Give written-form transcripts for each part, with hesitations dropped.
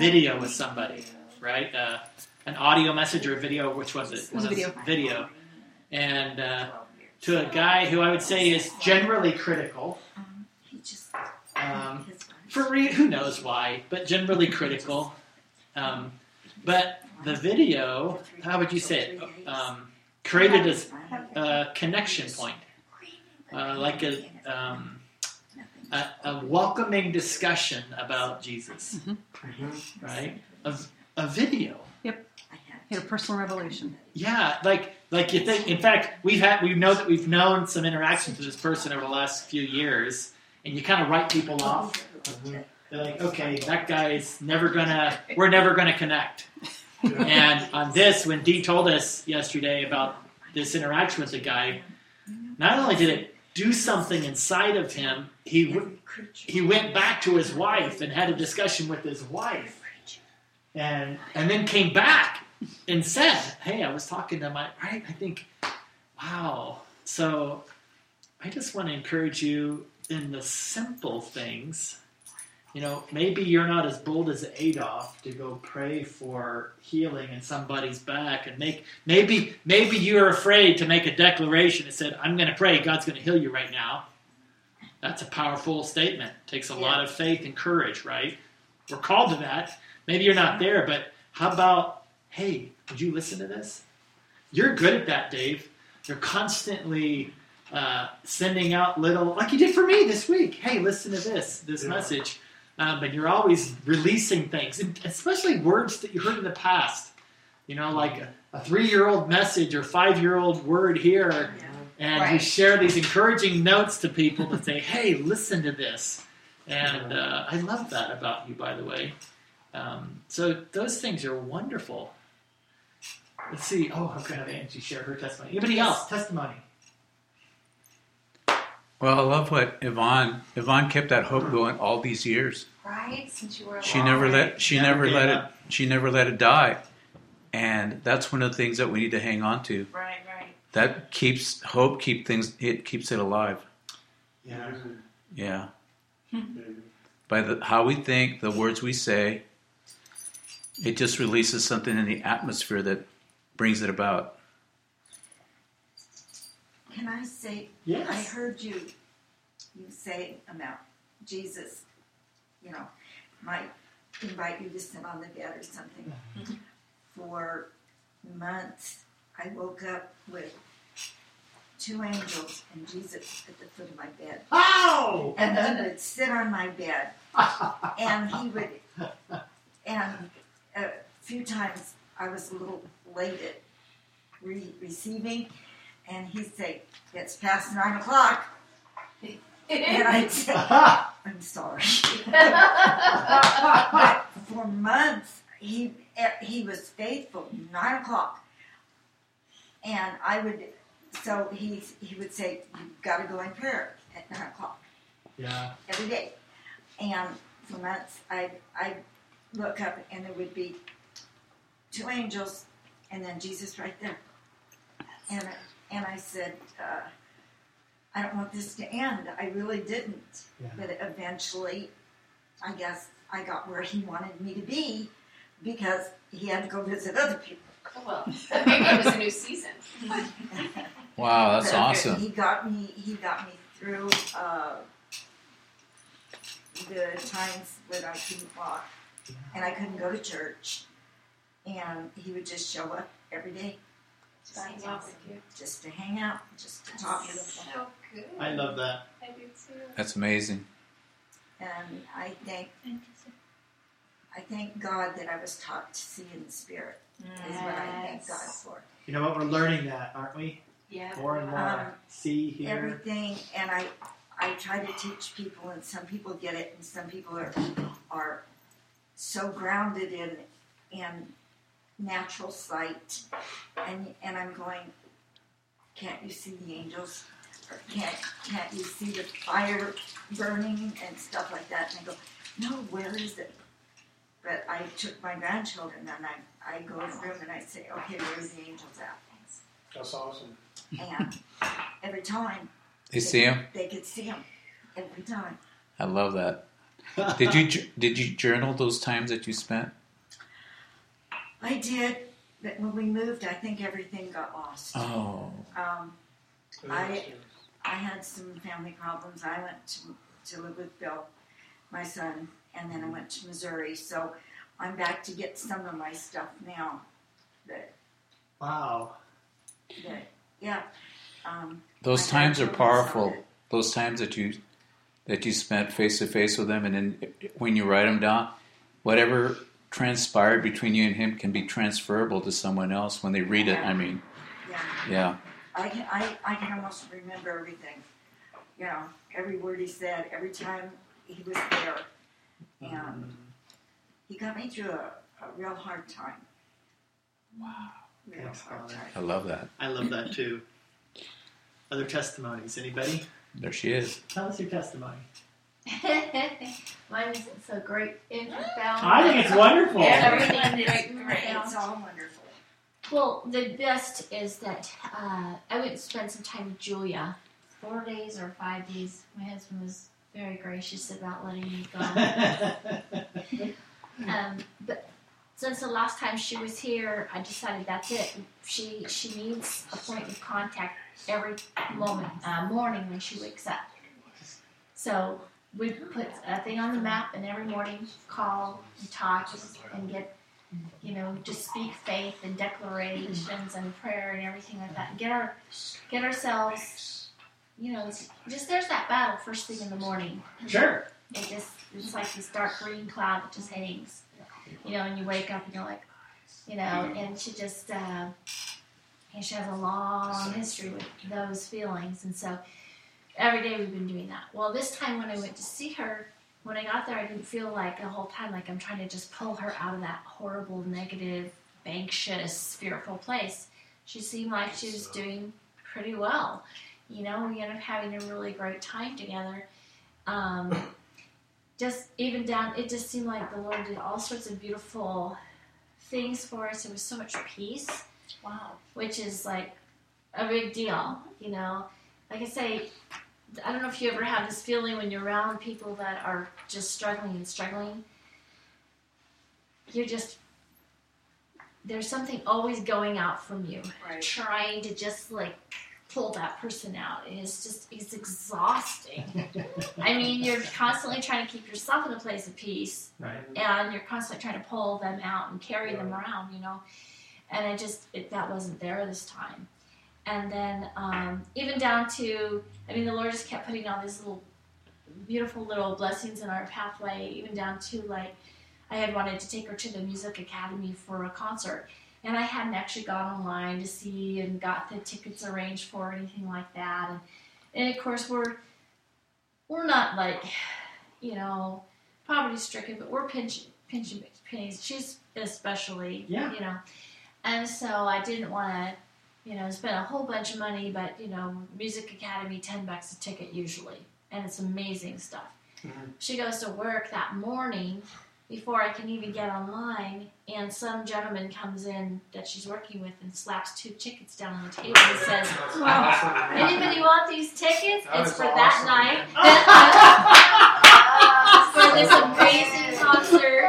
video with somebody, right? An audio message or a video, which was it? It was a video. Video. And to a guy who I would say is generally critical, who knows why, but generally critical. But the video, how would you say it? Created a connection point, like a welcoming discussion about Jesus, right? A video. Yep. He had a personal revelation. Yeah, like you think. In fact, we've known some interactions with this person over the last few years, and you kind of write people off. They're like, okay, that guy's we're never gonna connect. And on this, when Dee told us yesterday about this interaction with the guy, not only did it do something inside of him, he went back to his wife and had a discussion with his wife, and then came back and said, hey, I was talking to I think, wow. So I just want to encourage you in the simple things. You know, maybe you're not as bold as Adolf to go pray for healing in somebody's back, and maybe you're afraid to make a declaration that said, I'm going to pray, God's going to heal you right now. That's a powerful statement. It takes a lot of faith and courage, right? We're called to that. Maybe you're not there, but how about, hey, would you listen to this? You're good at that, Dave. You're constantly sending out little, like you did for me this week. Hey, listen to this message. But you're always releasing things, and especially words that you heard in the past. You know, like a 3-year-old message or 5-year-old word here. And you share these encouraging notes to people to say, hey, listen to this. And I love that about you, by the way. So those things are wonderful. Let's see. Oh, I'm going to have Angie share her testimony. Anybody else? Testimony. Well, I love what Yvonne kept that hope going all these years. Right? Since you were alive. She never let it die. And that's one of the things that we need to hang on to. Right. That keeps hope, keeps it alive. Yeah. By how we think, the words we say, it just releases something in the atmosphere that brings it about. Can I say, yes. I heard you say about Jesus, might invite you to sit on the bed or something. For months, I woke up with 2 angels and Jesus at the foot of my bed. Oh! And he would sit on my bed. And he would, and a few times I was a little late at receiving, and he'd say, it's past 9 o'clock. And I'd say, I'm sorry. But for months, he was faithful, 9 o'clock. And so he would say, you've got to go in prayer at 9 o'clock. Yeah. Every day. And for months, I'd look up and there would be 2 angels and then Jesus right there. And I said, I don't want this to end. I really didn't. Yeah. But eventually, I guess I got where he wanted me to be because he had to go visit other people. Oh, well, maybe it was a new season. Wow, that's awesome. He got me through the times when I couldn't walk and I couldn't go to church. And he would just show up every day. Just to hang out with you. Just to hang out, just to talk. So good. I love that. I do too. That's amazing. And I thank God that I was taught to see in the Spirit. Is what I thank God for. You know what? We're learning that, aren't we? Yeah. More and more. See, hear. Everything. And I try to teach people, and some people get it, and some people are so grounded in natural sight, and I'm going, can't you see the angels? Or can't you see the fire burning and stuff like that? And I go, no, where is it? But I took my grandchildren and I go in the room and I say, okay, where's the angels at? That's awesome. And every time They see him? They could see him every time. I love that. Did you journal those times that you spent? I did, but when we moved, I think everything got lost. Oh, I had some family problems. I went to live with Bill, my son, and then I went to Missouri. So I'm back to get some of my stuff now. Wow. Yeah. those I times are had powerful. some of it. Those times that you spent face to face with him, and then when you write them down, whatever transpired between you and him can be transferable to someone else when they read it. I mean, yeah. I can almost remember everything. You know, every word he said, every time he was there. And he got me through a real hard time. Wow. Real Thanks, hard Father. time. I love that. I love that too. Other testimonies? Anybody? There she is. Tell us your testimony. Mine isn't so great. Infant found. I think it's wonderful. Everything is great. It's all wonderful. Well, the best is that I went and spent some time with Julia, 4 days or 5 days. My husband was very gracious about letting me go. But since the last time she was here, I decided that's it. She needs a point of contact every morning when she wakes up. So we put a thing on the map, and every morning call and talk and get, just speak faith and declarations and prayer and everything like that. And get ourselves, just there's that battle first thing in the morning. Sure. It's like this dark green cloud that just hangs, and you wake up and you're like, and she just, she has a long history with those feelings, and so every day we've been doing that. Well, this time when I went to see her, when I got there, I didn't feel like the whole time like I'm trying to just pull her out of that horrible, negative, anxious, fearful place. She seemed like she was doing pretty well. We ended up having a really great time together. It just seemed like the Lord did all sorts of beautiful things for us. There was so much peace. Wow. Which is like a big deal, Like I say, I don't know if you ever have this feeling when you're around people that are just struggling. There's something always going out from you, Right. trying to just like pull that person out. And it's exhausting. I mean, you're constantly trying to keep yourself in a place of peace, Right. and you're constantly trying to pull them out and carry them around, And that wasn't there this time. And then even down to, the Lord just kept putting all these beautiful little blessings in our pathway, even down to like, I had wanted to take her to the Music Academy for a concert. And I hadn't actually gone online to see and got the tickets arranged for or anything like that. And of course, we're not like, poverty stricken, but we're pinching pennies. She's especially, And so I didn't want to, spend a whole bunch of money, but, Music Academy, $10 a ticket usually. And it's amazing stuff. Mm-hmm. She goes to work that morning before I can even get online, and some gentleman comes in that she's working with and slaps 2 tickets down on the table and says, anybody want these tickets? It's for that night. For this amazing concert.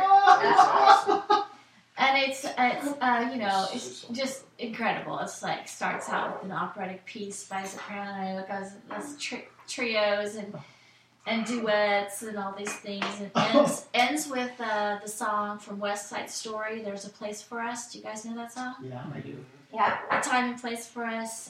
And it's just incredible. It's like starts out with an operatic piece by soprano, it goes trios and duets and all these things, and ends with the song from West Side Story, There's a Place for Us. Do you guys know that song? Yeah, I do. Yeah. A time and place for us.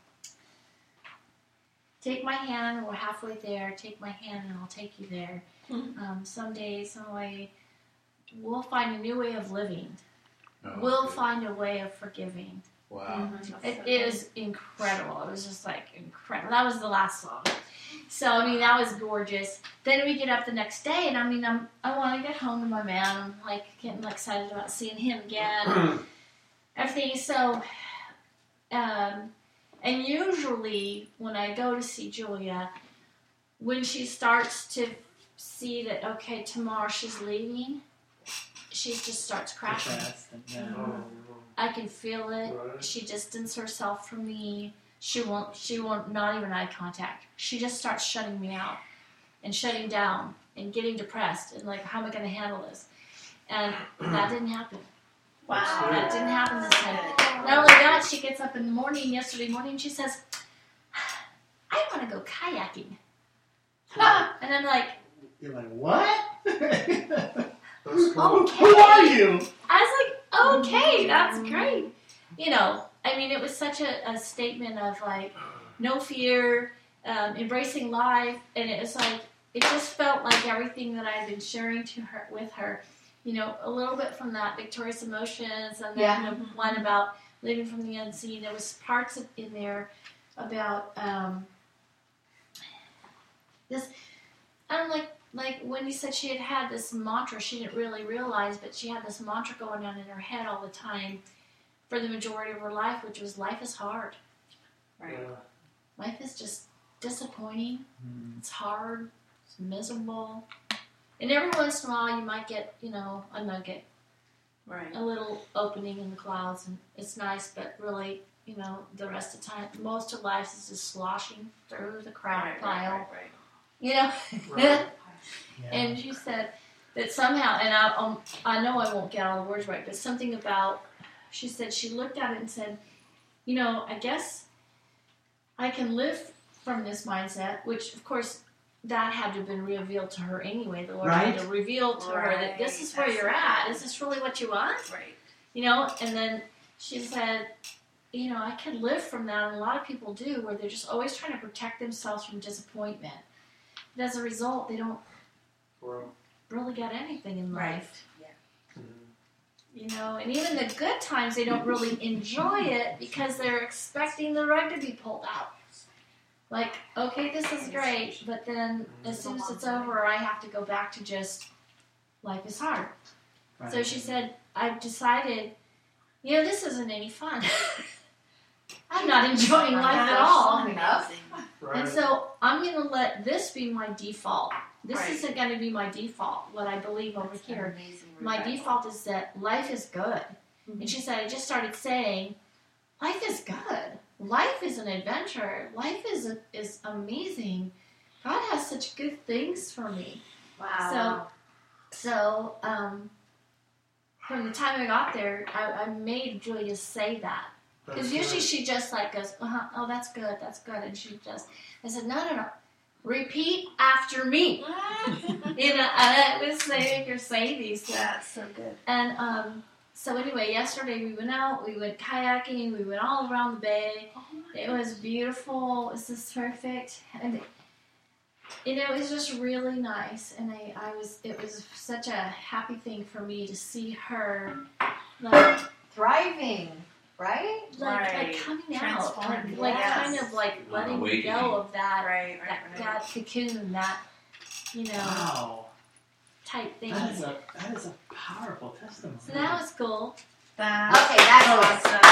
Take my hand, we're halfway there. Take my hand and I'll take you there. Someday, some way, we'll find a new way of living. We'll find a way of forgiving. Wow. It is incredible. It was just like incredible. That was the last song. So, that was gorgeous. Then we get up the next day, and I want to get home to my man. I'm like getting excited about seeing him again. Everything. So, and usually when I go to see Julia, when she starts to see that, okay, tomorrow she's leaving, she just starts crashing. I can feel it. Right. She distanced herself from me. She won't, not even eye contact. She just starts shutting me out and shutting down. and getting depressed and like, how am I going to handle this? And that didn't happen. Wow. That didn't happen this time. Not only that, she gets up in the morning, yesterday morning, she says, I want to go kayaking. And I'm like, You're like, what? That's cool. okay. Who are you? I was like, okay, that's great. You know, I mean, it was such a statement of like, no fear, embracing life, and it was like, it just felt like everything that I've been sharing with her, you know, a little bit from that Victorious Emotions, and then the one about living from the unseen. There was parts in there about this. I'm like Wendy said, she had this mantra she didn't really realize, but she had this mantra going on in her head all the time for the majority of her life, which was life is hard. Right. Life is just disappointing. It's hard. It's miserable. And every once in a while you might get, you know, a nugget. Right. A little opening in the clouds, and it's nice, but really, you know, the rest of the time, most of life is just sloshing through the crap pile. Right. You know? Right. Yeah. And she said that somehow, and I know I won't get all the words right, but something about, she said she looked at it and said, you know, I guess I can live from this mindset, which of course that had to have been revealed to her anyway. The Lord had to reveal to her that this is where Right. you're at. Is this really what you want? Right. You know, and then she said, you know, I can live from that, and a lot of people do, where they're just always trying to protect themselves from disappointment. And as a result, they don't Well, really get anything in Right. life. mhm. You know, and even the good times, they don't really enjoy it because they're expecting the rug to be pulled out. Like, okay, this is great, but then as soon as it's over, I have to go back to just life is hard. Right. So she said, I've decided, you know, this isn't any fun. I'm not enjoying life at all. Enough. Right. And so I'm going to let this be my default. This Right. isn't going to be my default, what I believe over here. Amazing. My revival. default is that life is good. Mhm. And she said, I just started saying, life is good. Life is an adventure. Life is amazing. God has such good things for me. Wow. So from the time I got there, I made Julia say that. Because That's usually right. she just like goes, oh, that's good. And she just, I said, no. Repeat after me. You know, I was saying her say these things. That's so good. And so anyway, yesterday we went out, we went kayaking, we went all around the bay. It was beautiful. It was just perfect. And you know, it was just really nice. And it was such a happy thing for me to see her like Thriving, right? Right. coming out, Transformed, like yes. kind of like letting Awakening. go of that Right. that cocoon, that, you know, Wow. type thing. That is a powerful testimony. So that was cool. That's Okay, that's awesome.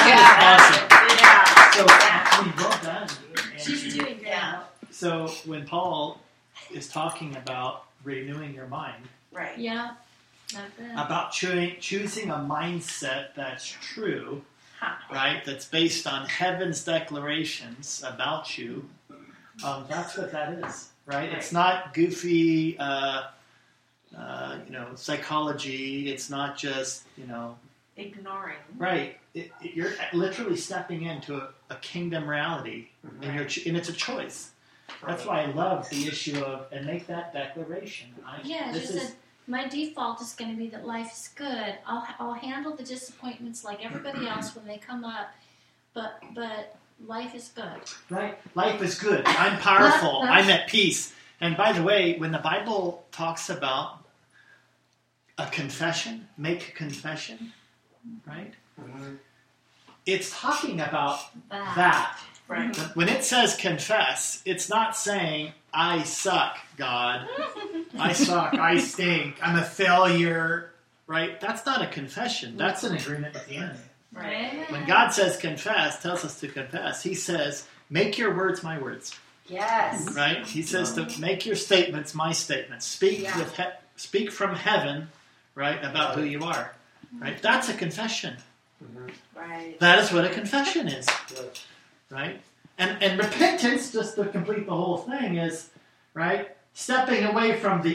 Yeah. So, I mean, well done. She's Angie. doing great. Yeah. So when Paul is talking about renewing your mind, Right. Yeah. Not bad. about choosing a mindset that's true, Huh. right? That's based on heaven's declarations about you. That's what that is, right? It's not goofy, psychology. It's not just, Ignoring. right. You're literally stepping into a kingdom reality, and it's a choice. That's why I love the issue of, and make that declaration. Yeah, she said, my default is going to be that life is good. I'll handle the disappointments like everybody else when they come up, but life is good. Right? Life is good. I'm powerful. I'm at peace. And by the way, when the Bible talks about a confession, make a confession, right? Mhm. It's talking about That. that. Right. When it says confess, it's not saying, I suck, God. I suck. I stink. I'm a failure. Right? That's not a confession. That's an agreement with the enemy. Right. When God says confess, tells us to confess, he says, make your words my words. Yes. Right? He says to make your statements my statements. Speak speak from heaven, right, about who you are. Right? That's a confession. Mhm. Right. That is what a confession is. Yes. Right? And repentance, just to complete the whole thing, is, right, stepping away from the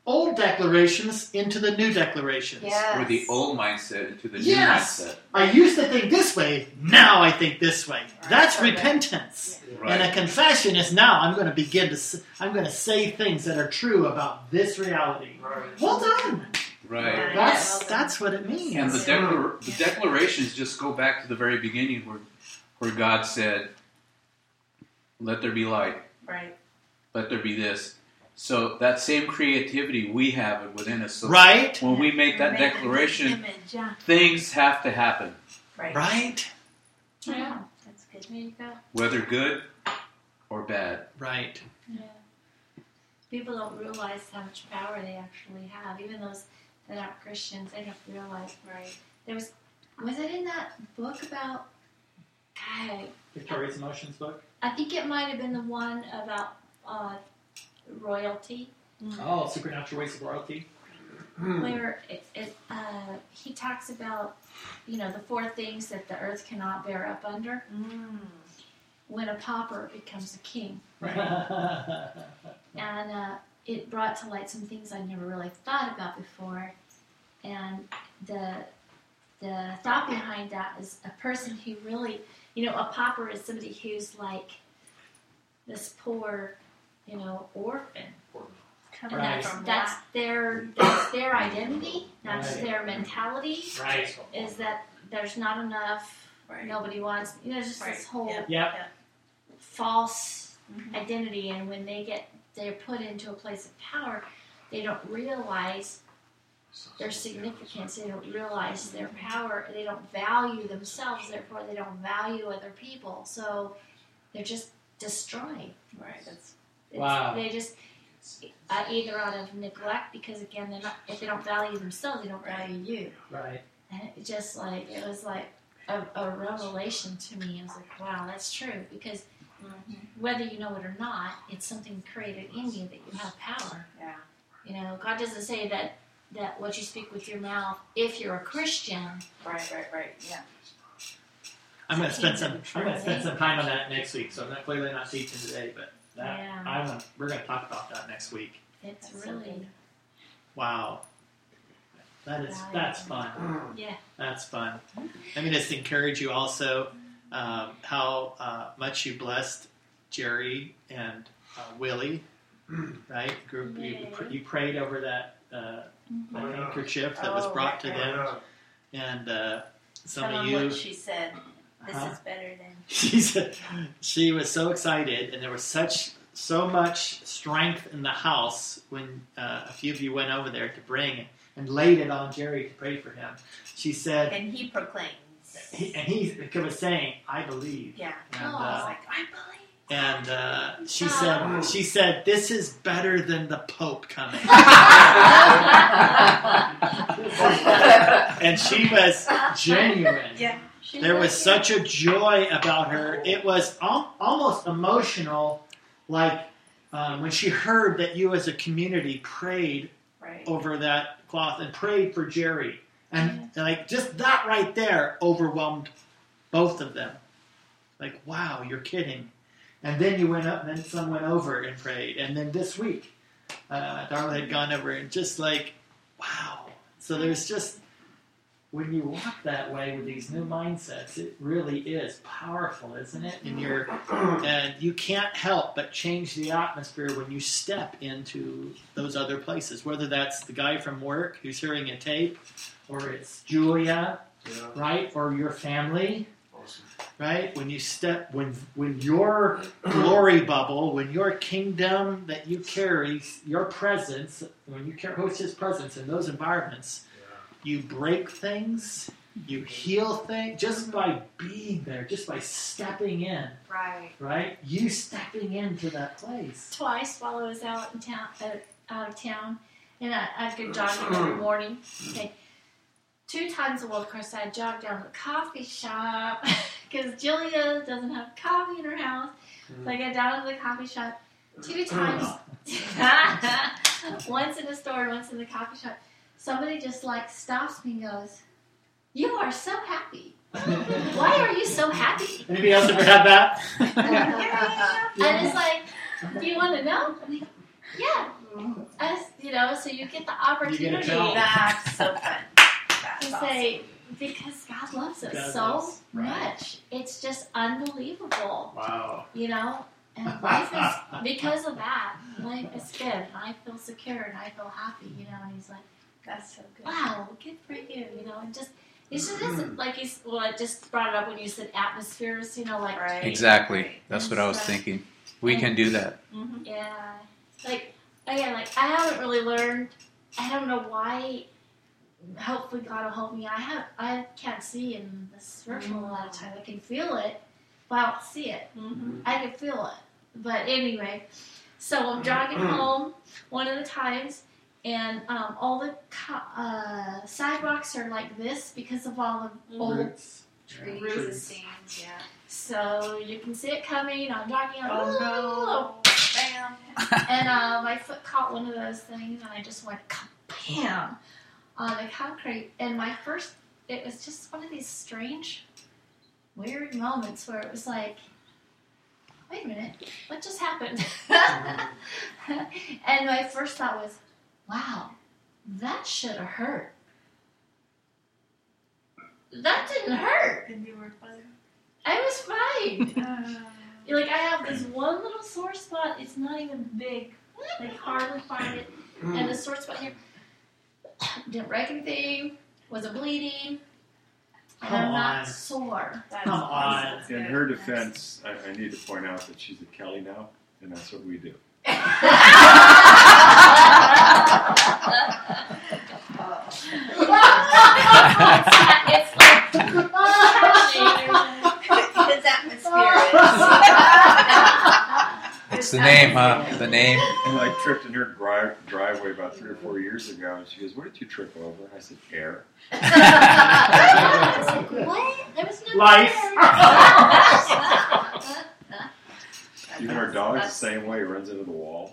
old declarations into the new declarations. Yes. Or the old mindset into the Yes. new mindset. I used to think this way, now I think this way. That's Right. repentance. Right. And a confession is now I'm going to begin to, I'm going to say things that are true about this reality. Right. Well done. Right. That's what it means. And the declarations just go back to the very beginning where God said, let there be light. Right. Let there be this. So that same creativity we have within us. So Right? when we make that Make it declaration, Image, yeah. things have to happen, Right. Right? Yeah, that's good. There you go. whether good or bad. Right. Yeah. People don't realize how much power they actually have. Even those that aren't Christians, they don't realize. Right. There was it in that book about? God, Victoria's Emotions book. I think it might have been the one about royalty, Oh, Supernatural Ways of Royalty. where he talks about, the 4 things that the earth cannot bear up under when a pauper becomes a king. And it brought to light some things I never really thought about before. And the thought behind that is a person who really, a pauper is somebody who's like this poor, orphan. And Right. that's their identity, that's Right. their mentality, Right. is that there's not enough, Right. nobody wants, just Right. this whole Yeah. Yep. false Mhm. identity, and when they're put into a place of power, they don't realize their significance, they don't realize their power, they don't value themselves, therefore they don't value other people, so they're just destroyed. Right. That's Wow. They just either out of neglect, because again, if they don't value themselves, they don't value you. Right. And it was like a revelation to me. I was like, wow, that's true. Because whether you know it or not, it's something created in you that you have power. Yeah. God doesn't say that what you speak with your mouth, if you're a Christian. Right. Yeah. I'm going to spend some time on that next week. So I'm clearly not teaching today, but Yeah. we're going to talk about that next week. It's That's so really, good. Wow. That's fun. yeah. That's fun. Let me just encourage you also how much you blessed Jerry and Willie, right? Group you prayed over that handkerchief that was brought to them, and some Tell of them you. what she said. This Uh-huh. is better than. She said she was so excited, and there was so much strength in the house when a few of you went over there to bring and laid it on Jerry to pray for him. She said, And he proclaims. he was saying, "I believe." Yeah. And, I was like, I believe. and she said, "This is better than the Pope coming." And she was genuine. Yeah. There was such a joy about her. It was almost emotional, like when she heard that you as a community prayed Right. over that cloth and prayed for Jerry. And like just that right there overwhelmed both of them. Like, wow, you're kidding. And then you went up, and then some went over and prayed. And then this week, Darla had gone over and just like, wow. So there's just, when you walk that way with these new mindsets, it really is powerful, isn't it? And you can't help but change the atmosphere when you step into those other places, whether that's the guy from work who's hearing a tape, or it's Julia, right? Or your family, right? When you step, when your glory bubble, when your kingdom that you carry, your presence, when you host His presence in those environments, you break things, you heal things just by being there, just by stepping in. Right. Right? You stepping into that place. Twice while I was out of town, and I'd go jogging every morning. Okay. 2 times a week, of course, I jogged down to the coffee shop because Julia doesn't have coffee in her house. So I go down to the coffee shop 2 times. Once in the store and once in the coffee shop. Somebody just like stops me and goes, "You are so happy. Why are you so happy?" Anybody else ever had that? And it's like, "Do you want to know?" I'm like, Yeah. So you get the You opportunity get a tell. That's so fun. That's to awesome. say, because God loves us God so loves- right. much. It's just unbelievable, Wow. And life is, because of that, life is good. And I feel secure and I feel happy, and he's like, That's so good. wow, good for you, and just, it's just like I just brought it up when you said atmospheres, like, Right. Exactly. That's what I was thinking. We can do that. Mm-hmm. yeah, like, again, like, I haven't really learned, I don't know why, hopefully God will help me, I can't see in the spiritual a lot of times, I can feel it, but I don't see it, Mm-hmm. I can feel it, but anyway, so I'm jogging home one of the times, and all the sidewalks are like this because of all the old Roots. trees. Roots and steams, yeah. So you can see it coming. I'm jogging. Oh no. Bam. And my foot caught one of those things, and I just went bam on the concrete. And it was just one of these strange, weird moments where it was like, wait a minute, what just happened? And my first thought was, wow, that should have hurt. That didn't hurt. And you were fun. I was fine. Like, I have this one little sore spot. It's not even big. Like, hardly find it. And the sore spot here didn't break anything. Wasn't bleeding. And Come I'm not on. sore. That's Come awesome. on. That's In good. her defense, I need to point out that she's a Kelly now, and that's what we do. It's like, His atmosphere It's the name, huh? The name. I tripped in her driveway about 3 or 4 years ago, and she goes, "What did you trip over?" I said, "Air." I was like, what? There was no Life. Even our dog's the same way. He runs into the wall.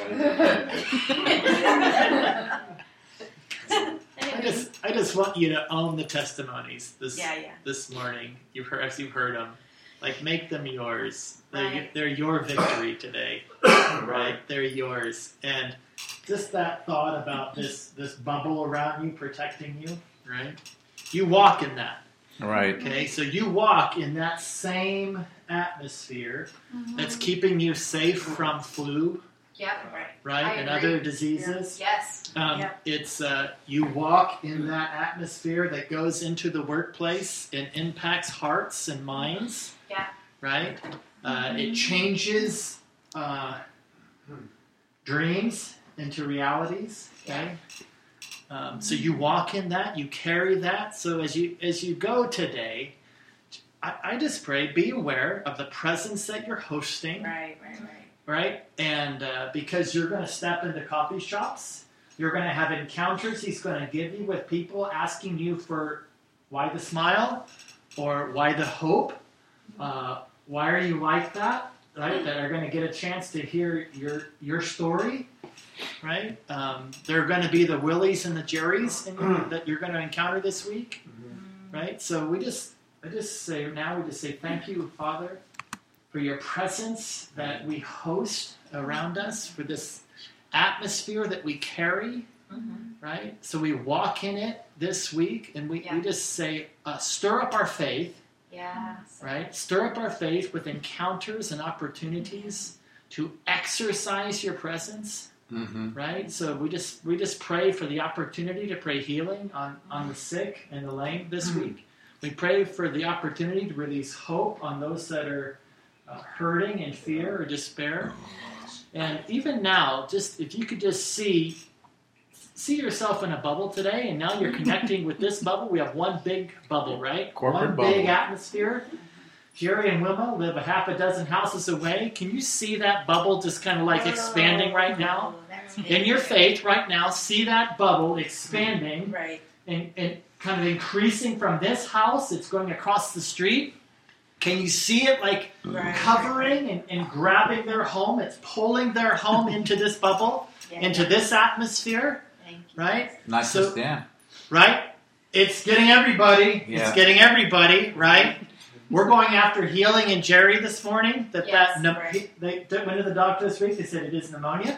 I just want you to own the testimonies this Yeah. this morning. As you've heard them, like, make them yours. Right. They're your victory today, right? They're yours. And just that thought about this bubble around you protecting you, right? You walk in that. Right. Okay, so you walk in that same atmosphere that's keeping you safe from flu, Yep. Right. right, I and agree. other diseases. Yes. Yeah. It's you walk in that atmosphere that goes into the workplace and impacts hearts and minds. Yeah. Right. It changes dreams into realities. Okay. So you walk in that, you carry that. So as you go today, I just pray, be aware of the presence that you're hosting. Right. Right? And because you're going to step into coffee shops, you're going to have encounters he's going to give you with people asking you for why the smile or why the hope. Why are you like that? Right? That are going to get a chance to hear your story. Right? There are going to be the Willies and the Jerrys that you're going to encounter this week. Right? So we just say thank you, Father, for your presence that we host around us, for this atmosphere that we carry, right? So we walk in it this week, and we just say, stir up our faith, Yes. right? Stir up our faith with encounters and opportunities to exercise your presence, right? So we just pray for the opportunity to pray healing on the sick and the lame this week. We pray for the opportunity to release hope on those that are hurting in fear or despair. And even now, just if you could just see yourself in a bubble today, and now you're connecting with this bubble. We have one big bubble, right? Corporate one bubble. big atmosphere. Jerry and Wilma live a half a dozen houses away. Can you see that bubble just kind of like expanding right now? In your faith right now, see that bubble expanding Right. and kind of increasing from this house. It's going across the street. Can you see it like Right. covering and grabbing their home? It's pulling their home into this bubble, into this atmosphere, Thank you. right? Not So- just them. Right? It's getting everybody. Yeah. It's getting everybody, right? We're going after healing in Jerry this morning. Yes, They went to the doctor this week. They said it is pneumonia.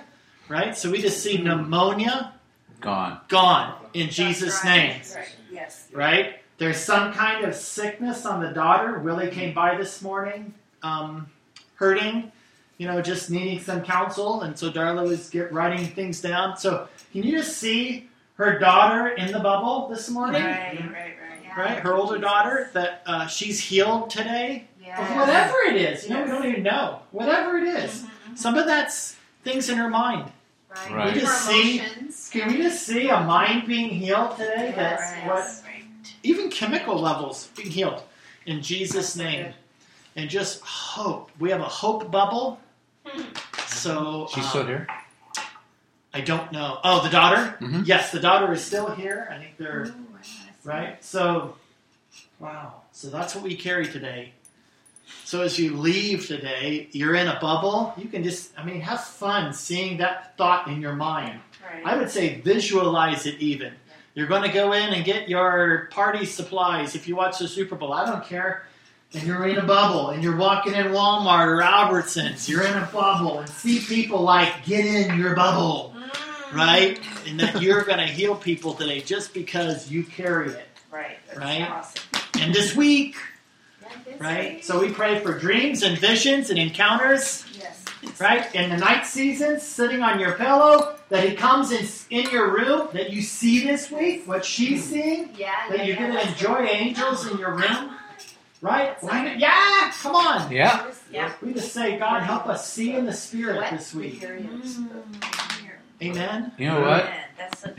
right? So we just see pneumonia Gone. gone in Jesus' name, Yes. right? There's some kind of sickness on the daughter. Willie came by this morning, hurting, just needing some counsel, and so Darla was writing things down. So can you just see her daughter in the bubble this morning? Right? Her older daughter, that she's healed today. Of whatever it is, we don't even know. Whatever it is. Some of that's things in her mind. Right. We just can we just see a mind being healed today? That's even chemical levels being healed in Jesus' name. And just hope. We have a hope bubble. So She's still here? I don't know. Oh, the daughter? Mhm. Yes, the daughter is still here. I think they're right. So wow. So that's what we carry today. So as you leave today, you're in a bubble. You can just, have fun seeing that thought in your mind. I would say visualize it even. You're going to go in and get your party supplies if you watch the Super Bowl. I don't care. And you're in a bubble, and you're walking in Walmart or Albertsons. You're in a bubble, and see people get in your bubble, right? And that you're going to heal people today just because you carry it, right? Awesome. And this week, right? So we pray for dreams and visions and encounters, Yes. right? In the night seasons, sitting on your pillow, that he comes in your room, that you see this week, what she's seeing, that you're going to enjoy angels in your room, right? Yeah, come on. Yeah. We just say, God, help us see in the Spirit this week. Here he is. Amen. You know what? That's